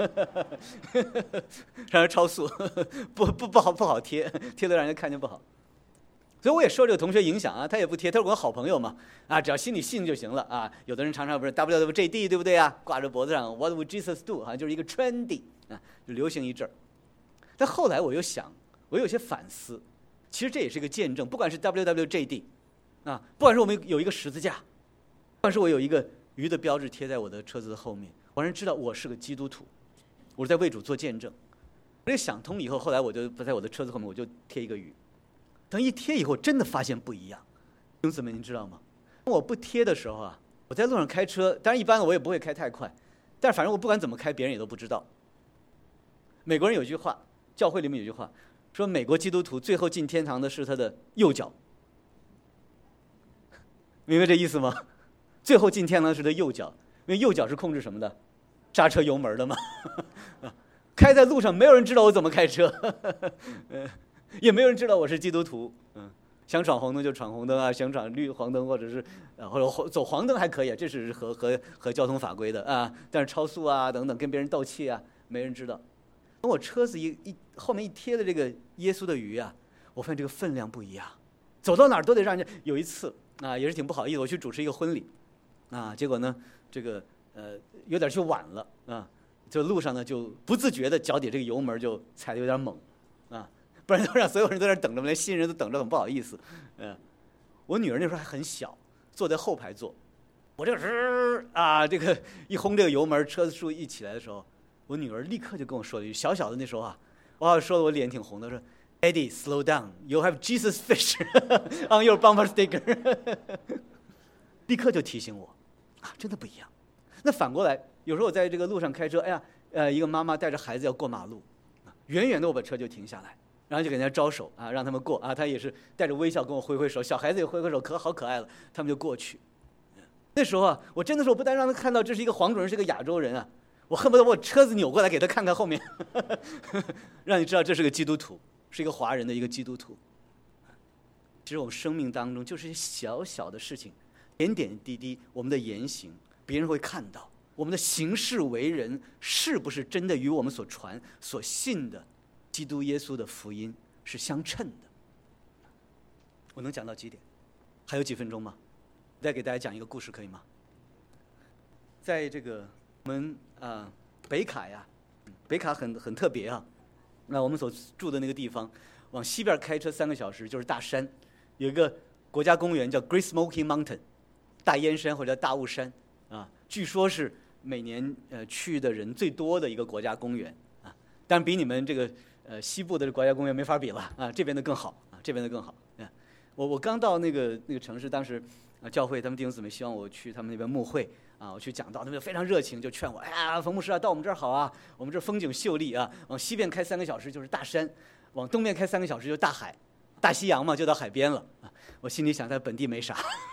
让人超速，不好贴的让人看见不好。所以我也受这个同学影响啊，他也不贴，他是我好朋友嘛，啊，只要心里信就行了啊。有的人常常不是 WWJD 对不对啊？挂着脖子上 What would Jesus do？ 好像就是一个 trendy 啊，就流行一阵儿。但后来我又想，我有些反思，其实这也是一个见证。不管是 WWJD 啊，不管是我们有一个十字架，不管是我有一个鱼的标志贴在我的车子的后面，我让人知道我是个基督徒，我是在为主做见证。我这想通以后，后来我就在我的车子后面我就贴一个鱼。等一贴以后，真的发现不一样。弟兄姊妹，您知道吗？我不贴的时候啊，我在路上开车，当然一般我也不会开太快，但是反正我不管怎么开，别人也都不知道。美国人有句话，教会里面有句话，说美国基督徒最后进天堂的是他的右脚。明白这意思吗？最后进天堂是他右脚，因为右脚是控制什么的？刹车油门的嘛。开在路上，没有人知道我怎么开车。也没有人知道我是基督徒，想闯红灯就闯红灯啊，想闯绿黄灯或者是或者走黄灯还可以啊，这是合交通法规的啊，但是超速啊等等跟别人斗气啊，没人知道。等我车子后面一贴的这个耶稣的鱼啊，我发现这个分量不一样，走到哪儿都得让人家。有一次啊，也是挺不好意思，我去主持一个婚礼啊，结果呢这个有点去晚了啊，就路上呢就不自觉的脚底这个油门就踩得有点猛啊。不然都让所有人都在那等着，连新人都等着，很不好意思。我女儿那时候还很小，坐在后排座，我这个这个一轰这个油门，车子速一起来的时候，我女儿立刻就跟我说了一句，小小的那时候啊，哇，说的我脸挺红的，说 Eddie slow down, you have Jesus fish on your bumper sticker 立刻就提醒我啊，真的不一样。那反过来，有时候我在这个路上开车，哎呀，一个妈妈带着孩子要过马路，远远的我把车就停下来。然后就给人家招手啊，让他们过啊。他也是带着微笑跟我挥挥手，小孩子也挥挥手，好可爱了。他们就过去。那时候啊，我真的是我不但让他看到这是一个黄种人，是一个亚洲人啊，我恨不得我车子扭过来给他看看后面，让你知道这是个基督徒，是一个华人的一个基督徒。其实我们生命当中就是一些小小的事情，点点滴滴，我们的言行，别人会看到我们的行事为人是不是真的与我们所传所信的基督耶稣的福音是相称的。 我能讲到几点？还有几分钟吗？再给大家讲一个故事可以吗？在这个我们北卡呀，北卡很特别啊。那我们所住的那个地方，往西边开车3个小时就是大山，有一个国家公园叫 Great Smoky Mountain， 大烟山或者叫大雾山啊，据说是每年去的人最多的一个国家公园啊，但比你们这个西部的国家公园没法比了啊，这边的更好啊，这边的更好。我刚到那个城市，当时教会他们弟兄姊妹希望我去他们那边牧会啊，我去讲道，他们就非常热情，就劝我，哎呀，冯牧师啊，到我们这儿好啊，我们这儿风景秀丽啊，往西边开3个小时就是大山，往东边开3个小时就是大海，大西洋嘛，就到海边了啊。我心里想，在本地没啥，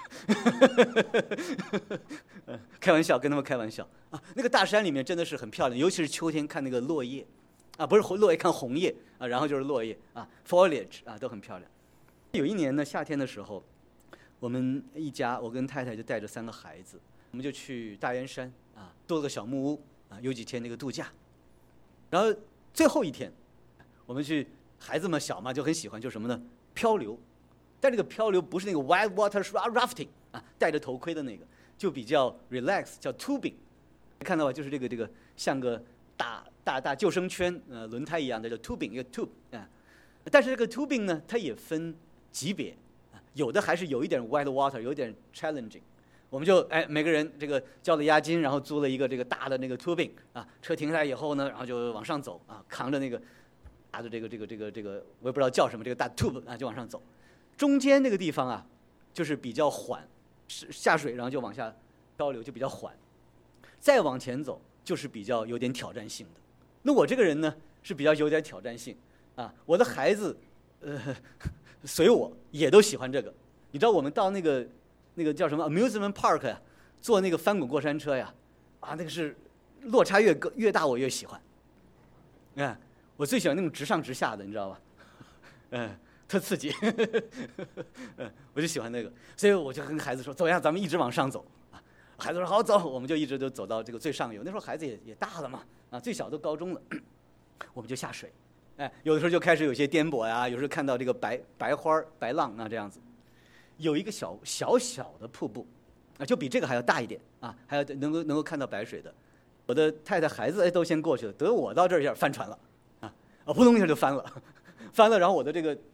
开玩笑，跟他们开玩笑啊。那个大山里面真的是很漂亮，尤其是秋天看那个落叶啊，不是落叶，看红叶啊，然后就是落叶啊 ，foliage 啊，都很漂亮。有一年呢，夏天的时候，我们一家，我跟太太就带着3个孩子，我们就去大元山啊，租了个小木屋啊，有几天那个度假。然后最后一天，我们去，孩子们小嘛就很喜欢，就什么呢？漂流。但这个漂流不是那个 white water rafting 啊，戴着头盔的那个，就比较 relax， 叫 tubing。看到吧，就是这个像个大救生圈轮胎一样的叫 tubing， 一个 tube 啊。但是这个 tubing 呢，它也分级别，有的还是有一点 white water， 有点 challenging。我们就每个人这个交了押金，然后租了一个这个大的那个 tubing 啊，车停下来以后呢，然后就往上走啊，扛着那个拿着这个我也不知道叫什么，这个大 tube 啊就往上走。中间那个地方啊，就是比较缓，下水然后就往下漂流就比较缓，再往前走就是比较有点挑战性的。那我这个人呢是比较有点挑战性啊，我的孩子随我也都喜欢这个。你知道我们到那个叫什么 amusement park 呀，坐那个翻滚过山车呀，啊，那个是落差越大我越喜欢。我最喜欢那种直上直下的，你知道吧？特刺激，我就喜欢那个，所以我就跟孩子说：“走呀，咱们一直往上走啊！”孩子说：“好，走。”我们就一直都走到这个最上游。那时候孩子也大了嘛，啊，最小都高中了，我们就下水。有的时候就开始有些颠簸呀，有时候看到这个白花白浪啊这样子。有一个小的瀑布，啊，就比这个还要大一点啊，还要能够看到白水的。我的太太孩子都先过去了，得我到这儿一下翻船了，啊，扑通一下就翻了，翻了，然后我的这个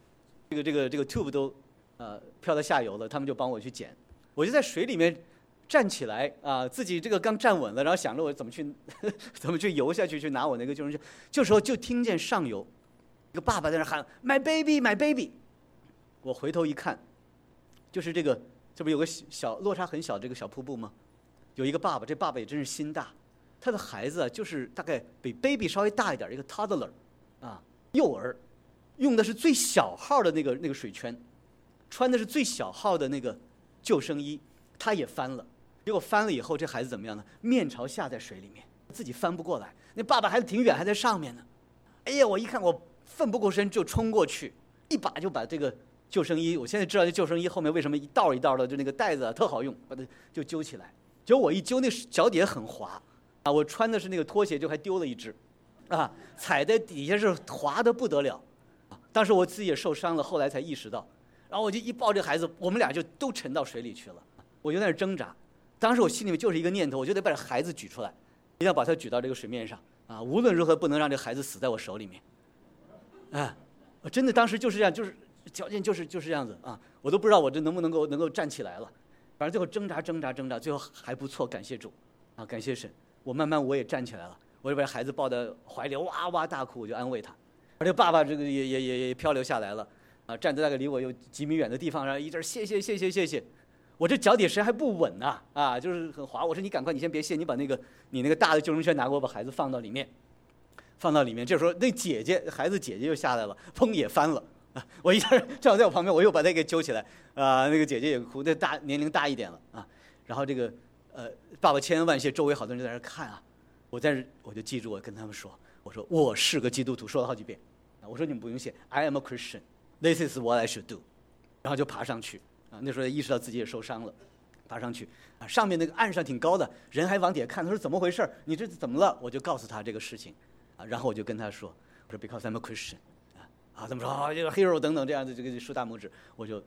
tube 都飘到下游了，他们就帮我去捡，我就在水里面站起来啊，自己这个刚站稳了，然后想着我怎么去游下去，去拿我那个救生圈。这时候就听见上游一个爸爸在那喊 "My baby, my baby"， 我回头一看，就是这不是有个小落差很小这个小瀑布吗？有一个爸爸，这爸爸也真是心大，他的孩子就是大概比 baby 稍微大一点，一个 toddler 啊，幼儿。用的是最小号的那个水圈，穿的是最小号的那个救生衣，他也翻了。结果翻了以后，这孩子怎么样呢？面朝下在水里面，自己翻不过来。那爸爸还挺远，还在上面呢。哎呀，我一看我奋不顾身就冲过去，一把就把这个救生衣，我现在知道这救生衣后面为什么一道一道的，就那个带子特好用，把它就揪起来。结果我一揪，那脚底下很滑啊，我穿的是那个拖鞋，就还丢了一只，啊，踩在底下是滑得不得了。当时我自己也受伤了，后来才意识到，然后我就一抱这个孩子，我们俩就都沉到水里去了。我就在那挣扎，当时我心里面就是一个念头，我就得把这孩子举出来，一定要把他举到这个水面上啊！无论如何不能让这个孩子死在我手里面。我真的当时就是这样，就是条件就是这样子啊！我都不知道我这能不能够站起来了，反正最后挣扎，最后还不错，感谢主啊，感谢神，我慢慢我也站起来了，我就把孩子抱在怀里，哇哇大哭，我就安慰他。而且爸爸这个也漂流下来了，啊，站在大概离我有几米远的地方，然后一直谢谢，我这脚底实还不稳呐，啊，就是很滑。我说你赶快，你先别谢，你把你那个大的救生圈拿给我，把孩子放到里面。这时候那孩子姐姐又下来了，砰也翻了，啊，我一下正好在我旁边，我又把他给揪起来，啊，那个姐姐也哭，那年龄大一点了啊。然后这个爸爸千恩万谢，周围好多人就在那看啊，我就记住我跟他们说，我说我是个基督徒，说了好几遍。我说你们不用谢 ，I am a Christian. This is what I should do. 然后就爬上去啊，那时候意识到自己也受伤了，爬上去啊，上面那个岸上挺高的，人还往底下看，他说怎么回事？你这怎么了？我就告诉他这个事情啊，然后我就跟他说，我说 Because I'm a Christian 啊，他们说这个 hero 等等这样的这个竖大拇指，我就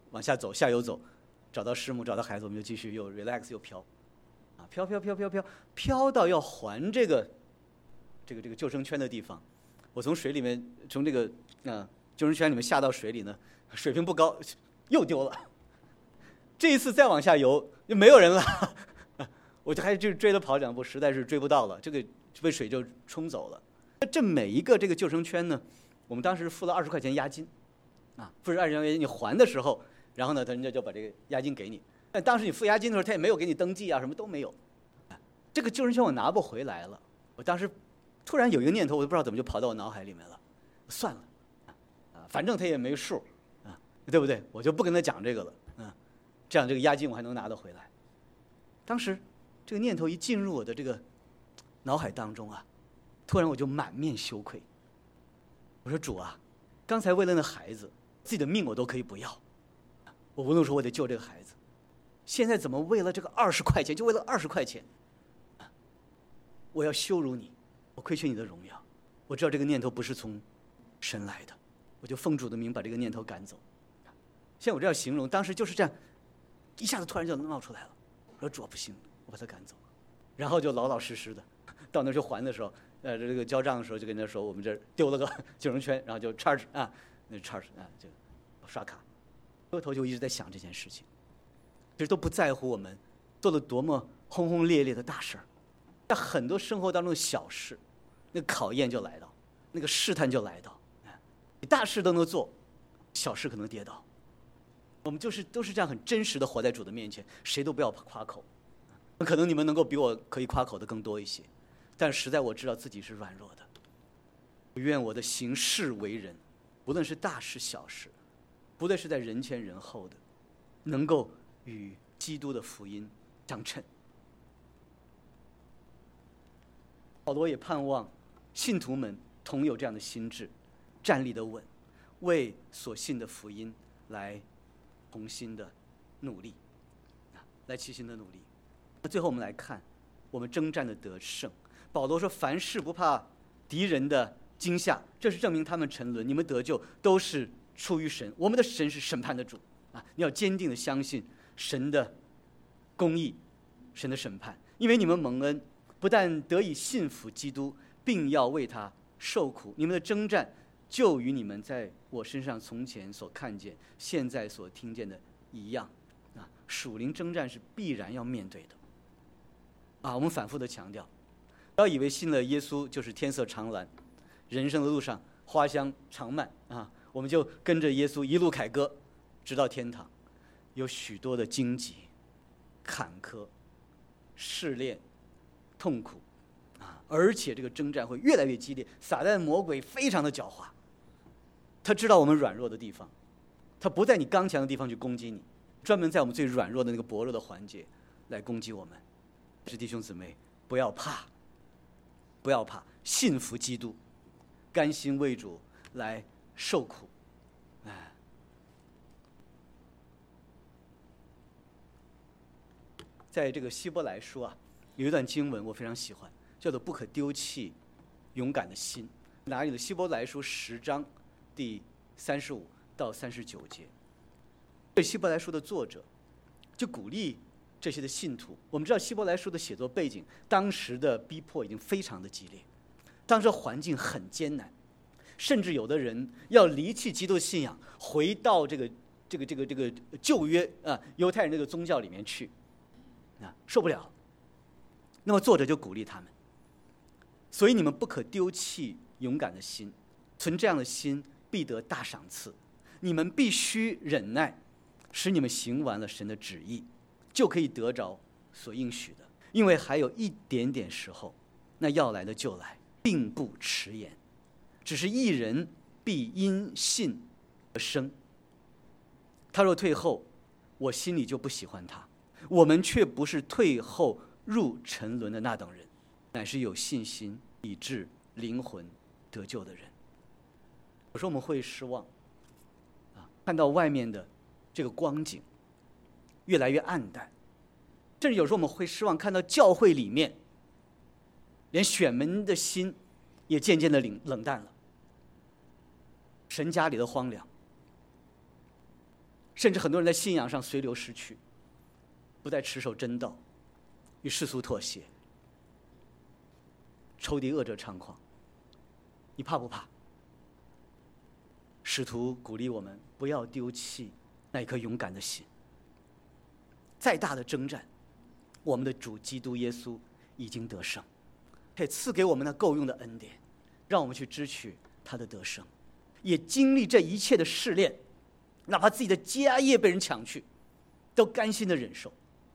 往下走，下游走，找到师母，找到孩子，我们就继续又 relax 又飘，飘到要还这个救生圈的地方。我从水里面从这个救生圈里面下到水里呢，水平不高，又丢了。这一次再往下游就没有人了，我就还就追了跑2步，实在是追不到了，这个被水就冲走了。这每一个这个救生圈呢，我们当时付了20块钱押金，付了20块钱，你还的时候，然后呢，人家就把这个押金给你。但当时你付押金的时候，他也没有给你登记啊，什么都没有。这个救生圈我拿不回来了，我当时突然有一个念头，我都不知道怎么就跑到我脑海里面了，算了，反正他也没数，对不对？我就不跟他讲这个了，这样这个押金我还能拿得回来。当时这个念头一进入我的这个脑海当中突然我就满面羞愧。我说主啊，刚才为了那孩子，自己的命我都可以不要，我无论说我得救这个孩子，现在怎么为了这个20块钱，就为了20块钱，我要羞辱你，我亏缺你的荣耀。我知道这个念头不是从神来的，我就奉主的名把这个念头赶走。像我这样形容，当时就是这样，一下子突然就冒出来了。我说主啊，不行，我把他赶走。然后就老老实实的到那去还的时候，这个交账的时候就跟他说，我们这儿丢了个救生圈，然后就 charge 那 charge 就刷卡。回头就一直在想这件事情，其实都不在乎我们做了多么轰轰烈烈的大事儿，在很多生活当中的小事，那个考验就来到，那个试探就来到，你大事都能做，小事可能跌倒。我们都是这样很真实的活在主的面前，谁都不要夸口。可能你们能够比我可以夸口的更多一些，但实在我知道自己是软弱的。愿我的行事为人，无论是大事小事，不论是在人前人后的，能够与基督的福音相称。保罗也盼望信徒们同有这样的心志，站立的稳，为所信的福音来同心的努力，来齐心的努力。那最后我们来看我们征战的得胜。保罗说，凡事不怕敌人的惊吓，这是证明他们沉沦，你们得救都是出于神。我们的神是审判的主你要坚定的相信神的公义，神的审判，因为你们蒙恩，不但得以信服基督，并要为他受苦。你们的征战就与你们在我身上从前所看见现在所听见的一样属灵征战是必然要面对的我们反复的强调，不要以为信了耶稣就是天色常蓝，人生的路上花香常漫我们就跟着耶稣一路凯歌直到天堂。有许多的荆棘、坎坷、试炼、痛苦而且这个征战会越来越激烈。撒旦魔鬼非常的狡猾，他知道我们软弱的地方，他不在你刚强的地方去攻击你，专门在我们最软弱的那个薄弱的环节来攻击我们。是弟兄姊妹，不要怕，不要怕，信服基督，甘心为主来受苦。在这个希伯来书有一段经文我非常喜欢，叫做不可丢弃勇敢的心。哪里的？希伯来书10章第35到39节。这希伯来书的作者就鼓励这些的信徒。我们知道希伯来书的写作背景，当时的逼迫已经非常的激烈，当时环境很艰难，甚至有的人要离弃基督信仰，回到这个旧约犹太人这个宗教里面去受不了。那么作者就鼓励他们，所以你们不可丢弃勇敢的心，存这样的心必得大赏赐。你们必须忍耐，使你们行完了神的旨意，就可以得着所应许的。因为还有一点点时候，那要来的就来，并不迟延。只是一人必因信而生。他若退后，我心里就不喜欢他。我们却不是退后入沉沦的那等人，乃是有信心以致灵魂得救的人。有时候我们会失望看到外面的这个光景越来越暗淡，甚至有时候我们会失望看到教会里面连选民的心也渐渐的冷淡了。神家里的荒凉， 甚至很多人在信仰上随流失去，不再持守真道，与世俗妥协，仇敌恶者猖狂。你怕不怕？使徒鼓励我们不要丢弃那一颗勇敢的心。再大的征战，我们的主基督耶稣已经得胜，他也赐给我们那够用的恩典，让我们去支取他的得胜，也经历这一切的试炼，哪怕自己的家业被人抢去，都甘心的忍受，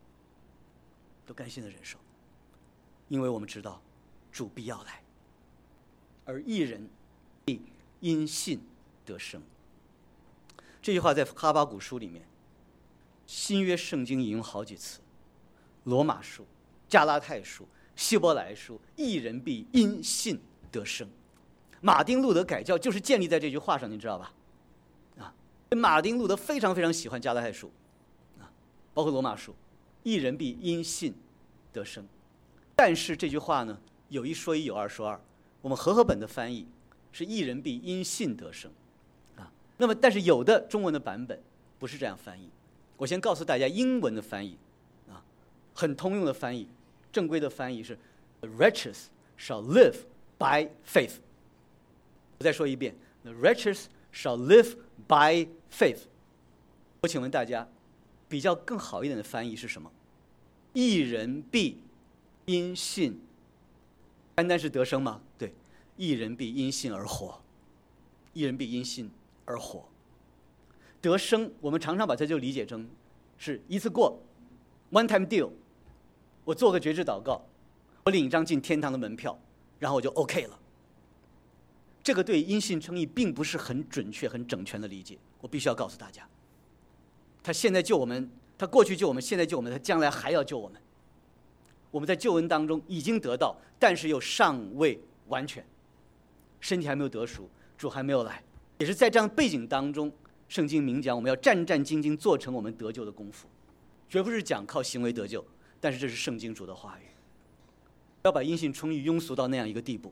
因为我们知道主必要来，而义人必因信得生。这句话在哈巴谷书里面，新约圣经引用好几次，罗马书、加拉太书、希伯来书，义人必因信得生。马丁路德改教就是建立在这句话上，你知道吧？马丁路德非常非常喜欢加拉太书，包括罗马书，义人必因信得生。但是这句话呢，有一说一，有二说二。我们和合本的翻译是义人必因信得生，那么但是有的中文的版本不是这样翻译。我先告诉大家英文的翻译，很通用的翻译，正规的翻译是 The righteous shall live by faith。 我再说一遍 The righteous shall live by faith。 我请问大家，比较更好一点的翻译是什么？义人必因信，单单是得生吗？对，义人必因信而活，义人必因信而活。得生我们常常把它就理解成是一次过 one time deal， 我做个决志祷告，我领一张进天堂的门票，然后我就 OK 了。这个对因信称义并不是很准确很整全的理解，我必须要告诉大家，他现在救我们，他过去救我们，现在救我们，他将来还要救我们。我们在救恩当中已经得到，但是又尚未完全，身体还没有得赎，主还没有来，也是在这样的背景当中，圣经明讲我们要战战兢兢做成我们得救的功夫，绝不是讲靠行为得救，但是这是圣经主的话语，要把因信称义庸俗到那样一个地步。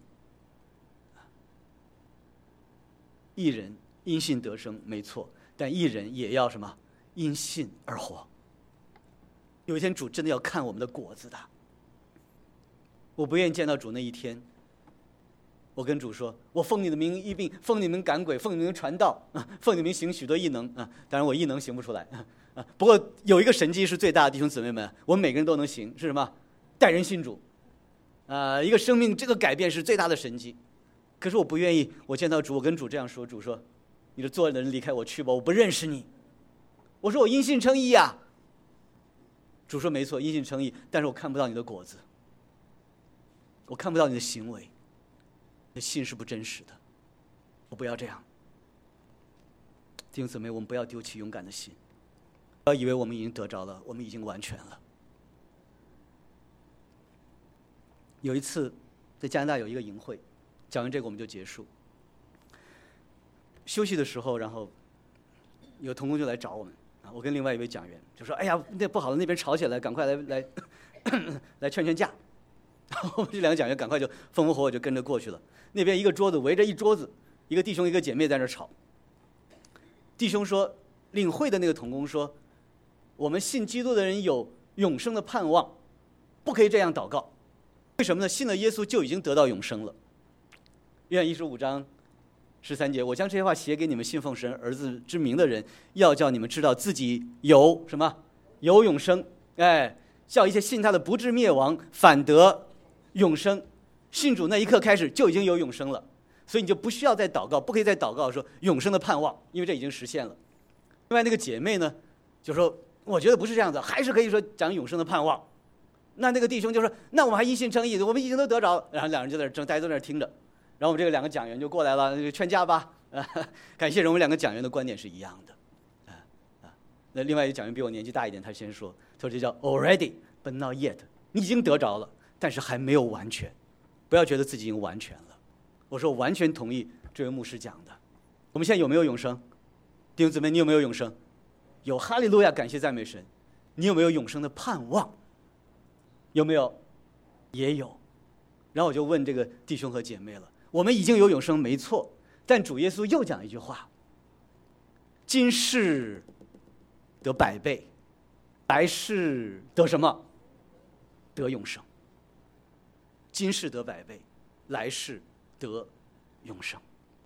义人因信得生没错，但义人也要什么？因信而活。有一天主真的要看我们的果子的。我不愿意见到主那一天，我跟主说，我奉你的名医病，奉你的名赶鬼，奉你的名传道，奉你的名行许多异能，当然我异能行不出来，不过有一个神迹是最大的，弟兄姊妹们，我们每个人都能行，是什么？带人信主，一个生命这个改变是最大的神迹。可是我不愿意，我见到主，我跟主这样说，主说，你的作恶的人离开我去吧，我不认识你。我说我因信称义呀。主说没错，因信称义，但是我看不到你的果子，我看不到你的行为，你的信是不真实的，我不要这样。弟兄姊妹，我们不要丢弃勇敢的心，不要以为我们已经得着了，我们已经完全了。有一次在加拿大有一个营会，讲完这个我们就结束。休息的时候，然后有同工就来找我们，我跟另外一位讲员就说：“哎呀，那不好了，那边吵起来，赶快来劝架。”我们这两个讲员赶快就风风火火就跟着过去了。那边一个桌子围着一桌子，一个弟兄一个姐妹在那吵。弟兄说，领会的那个同工说：“我们信基督的人有永生的盼望，不可以这样祷告。为什么呢？信了耶稣就已经得到永生了。”约翰15章13节，我将这些话写给你们信奉神儿子之名的人，要叫你们知道自己有什么？有永生。叫一切信他的不至灭亡，反得永生。信主那一刻开始就已经有永生了，所以你就不需要再祷告，不可以再祷告说永生的盼望，因为这已经实现了。另外那个姐妹呢，就说我觉得不是这样子，还是可以说讲永生的盼望。那个弟兄就说，那我们还因信称义，我们已经都得着了。然后两人就在这大家都在那听着。然后我们这个两个讲员就过来了，劝架吧。感谢人，我们两个讲员的观点是一样的。那另外一个讲员比我年纪大一点，他先说，他说这叫 already but not yet， 你已经得着了，但是还没有完全，不要觉得自己已经完全了。我说我完全同意这位牧师讲的。我们现在有没有永生？弟兄姊妹，你有没有永生？有，哈利路亚，感谢赞美神。你有没有永生的盼望？有没有？也有。然后我就问这个弟兄和姐妹了，我们已经有永生没错，但主耶稣又讲一句话，今世得100倍，来世得什么？得永生。今世得100倍，来世得永生。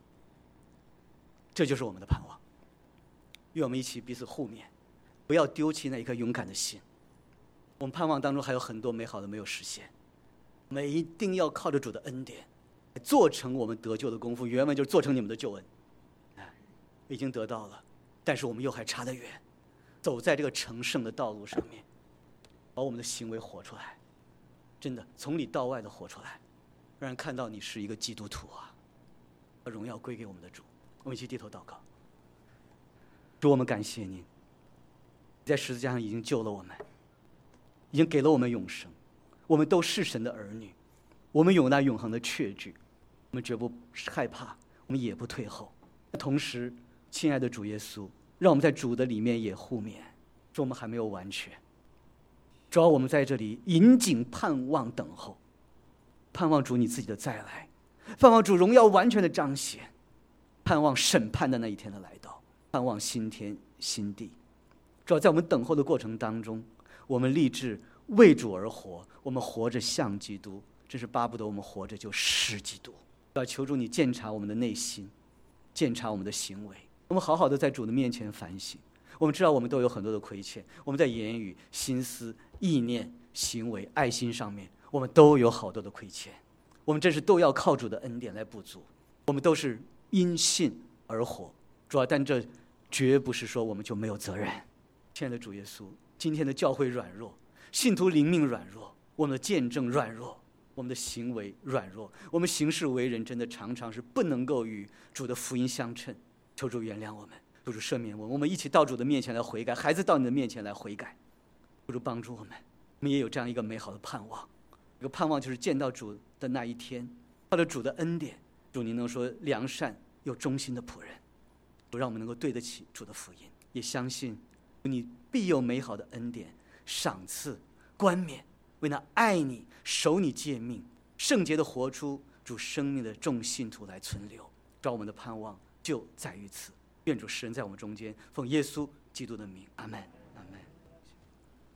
这就是我们的盼望。愿我们一起彼此互勉，不要丢弃那一颗勇敢的心。我们盼望当中还有很多美好的没有实现，我们一定要靠着主的恩典做成我们得救的功夫。原文就是做成你们的救恩，已经得到了，但是我们又还差得远，走在这个成圣的道路上面，把我们的行为活出来，真的从里到外的活出来，让人看到你是一个基督徒啊！把荣耀归给我们的主。我们一起低头祷告。主，我们感谢您，在十字架上已经救了我们，已经给了我们永生，我们都是神的儿女，我们有那永恒的确据，我们绝不害怕，我们也不退后。同时，亲爱的主耶稣，让我们在主的里面也互勉，说我们还没有完全，主要我们在这里引颈盼望等候，盼望主你自己的再来，盼望主荣耀完全的彰显，盼望审判的那一天的来到，盼望新天新地。主要在我们等候的过程当中，我们立志为主而活，我们活着像基督，真是巴不得我们活着就是基督。要求主你鉴察我们的内心，鉴察我们的行为，我们好好的在主的面前反省。我们知道我们都有很多的亏欠，我们在言语、心思、意念、行为、爱心上面，我们都有好多的亏欠，我们真是都要靠主的恩典来补足。我们都是因信而活，主要但这绝不是说我们就没有责任。亲爱的主耶稣，今天的教会软弱，信徒灵命软弱，我们的见证软弱，我们的行为软弱，我们行事为人真的常常是不能够与主的福音相称。求主原谅我们，求主赦免我们，我们一起到主的面前来悔改，孩子到你的面前来悔改。求主帮助我们，我们也有这样一个美好的盼望，这个盼望就是见到主的那一天，靠着主的恩典，主您能说良善又忠心的仆人，主让我们能够对得起主的福音，也相信你必有美好的恩典赏赐冠冕，为那爱你守你诫命圣洁的活出主生命的众信徒来存留。找我们的盼望就在于此。愿主施恩在我们中间，奉耶稣基督的名，阿们。